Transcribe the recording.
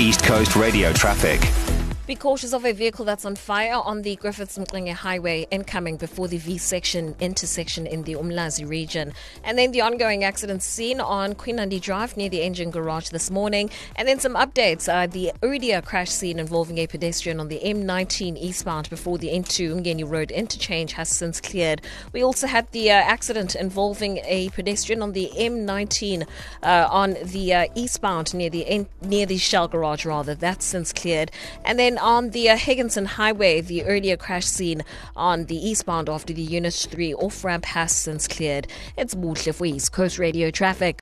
East Coast radio traffic. Be cautious of a vehicle that's on fire on the Griffiths Mxenge Highway incoming before the V-section intersection in the Umlazi region. And then the ongoing accident scene on Queen Nandi Drive near the engine garage this morning. And then some updates. The earlier crash scene involving a pedestrian on the M19 eastbound before the N2 Mgeni Road interchange has since cleared. We also had the accident involving a pedestrian on the M19 on the eastbound near the Shell garage rather. That's since cleared. And then on the Higginson Highway, the earlier crash scene on the eastbound after the Unit 3 off-ramp has since cleared. It's Buhle for East Coast Radio Traffic.